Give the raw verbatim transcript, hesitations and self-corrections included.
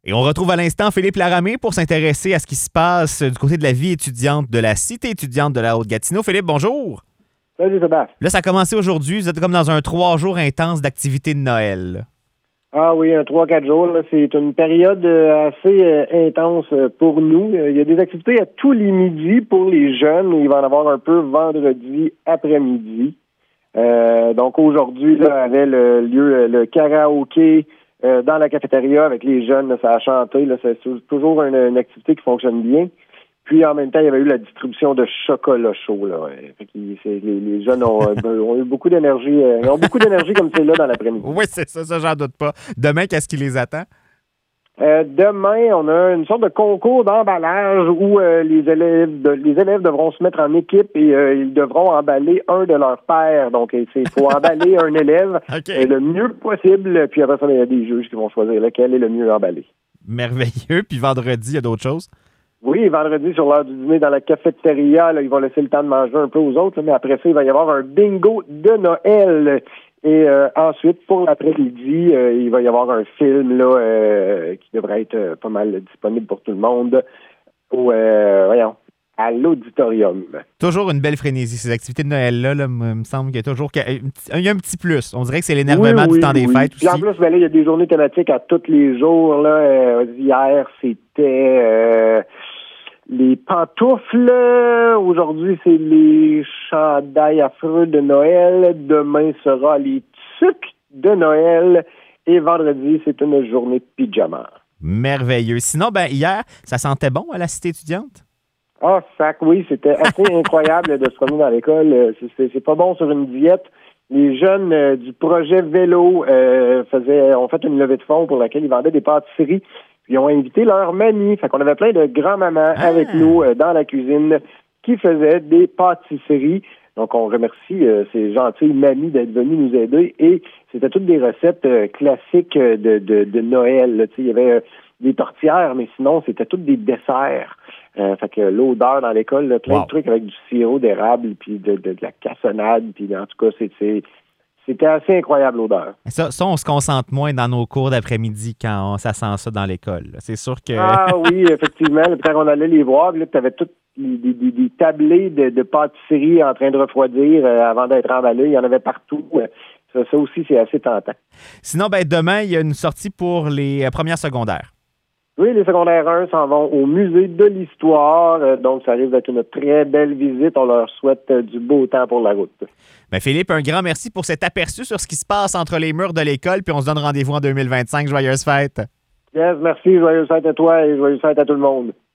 Et on retrouve à l'instant Philippe Laramé pour s'intéresser à ce qui se passe du côté de la vie étudiante de la cité étudiante de la Haute-Gatineau. Philippe, bonjour. Salut Sébastien. Là, ça a commencé aujourd'hui. Vous êtes comme dans un trois jours intense d'activité de Noël. Ah oui, un trois quatre jours. Là, c'est une période assez euh, intense pour nous. Il y a des activités à tous les midis pour les jeunes. Il va en avoir un peu vendredi après-midi. Euh, donc aujourd'hui, là, avait le lieu le karaoké euh, dans la cafétéria avec les jeunes. Là, ça a chanté. Là, c'est toujours une, une activité qui fonctionne bien. Puis en même temps, il y avait eu la distribution de chocolat chaud. Là. Fait que c'est, les, les jeunes ont, ont eu beaucoup d'énergie. Euh, ils ont beaucoup d'énergie comme c'est là dans l'après-midi. Oui, c'est ça, ça, j'en doute pas. Demain, qu'est-ce qui les attend? Euh, demain, on a une sorte de concours d'emballage où euh, les élèves de, les élèves devront se mettre en équipe et euh, ils devront emballer un de leurs pairs. Donc, il faut emballer un élève okay. euh, le mieux possible. Puis après ça, il y a des juges qui vont choisir lequel est le mieux emballé. Merveilleux. Puis vendredi, il y a d'autres choses? Oui, vendredi, sur l'heure du dîner, dans la cafétéria, là, ils vont laisser le temps de manger un peu aux autres. Là, mais après ça, il va y avoir un bingo de Noël. Et euh, ensuite, pour l'après-midi, euh, il va y avoir un film là euh, qui devrait être euh, pas mal disponible pour tout le monde au, euh, voyons, à l'auditorium. Toujours une belle frénésie. Ces activités de Noël-là, là, il me semble qu'il y a toujours il y a un petit plus. On dirait que c'est l'énervement oui, du oui, temps des oui. fêtes Puis aussi. en plus, ben là, il y a des journées thématiques à tous les jours. Là. Euh, hier, c'était... Euh, les pantoufles, aujourd'hui c'est les chandails affreux de Noël, demain sera les tucs de Noël et vendredi c'est une journée de pyjama. Merveilleux. Sinon, ben hier, ça sentait bon à la cité étudiante? Ah, sac, oui, c'était assez incroyable de se promener dans l'école. C'est, c'est, c'est pas bon sur une diète. Les jeunes euh, du projet vélo euh, faisaient, ont fait une levée de fonds pour laquelle ils vendaient des pâtisseries. Ils ont invité leur mamie. Fait qu'on avait plein de grands-mamans ah. avec nous euh, dans la cuisine qui faisaient des pâtisseries. Donc, on remercie euh, ces gentilles mamies d'être venues nous aider. Et c'était toutes des recettes euh, classiques de, de, de Noël. Là. Il y avait euh, des tortillères, mais sinon, c'était toutes des desserts. Euh, fait que l'odeur dans l'école, là, plein wow. de trucs avec du sirop d'érable, puis de, de, de la cassonade. Puis en tout cas, c'est... c'est C'était assez incroyable, l'odeur. Ça, ça, on se concentre moins dans nos cours d'après-midi quand on, ça sent ça dans l'école. C'est sûr que... Ah oui, effectivement. Puis quand on allait les voir, tu avais toutes les, des, des, des tablés de, de pâtisserie en train de refroidir euh, avant d'être emballés. Il y en avait partout. Ça, ça aussi, c'est assez tentant. Sinon, ben, demain, il y a une sortie pour les premières secondaires. Oui, les secondaires un s'en vont au musée de l'histoire. Euh, donc, ça risque d'être une très belle visite. On leur souhaite euh, du beau temps pour la route. Ben Philippe, un grand merci pour cet aperçu sur ce qui se passe entre les murs de l'école. Puis on se donne rendez-vous en deux mille vingt-cinq. Joyeuses fêtes. Yes, merci. Joyeuses fêtes à toi et joyeuses fêtes à tout le monde.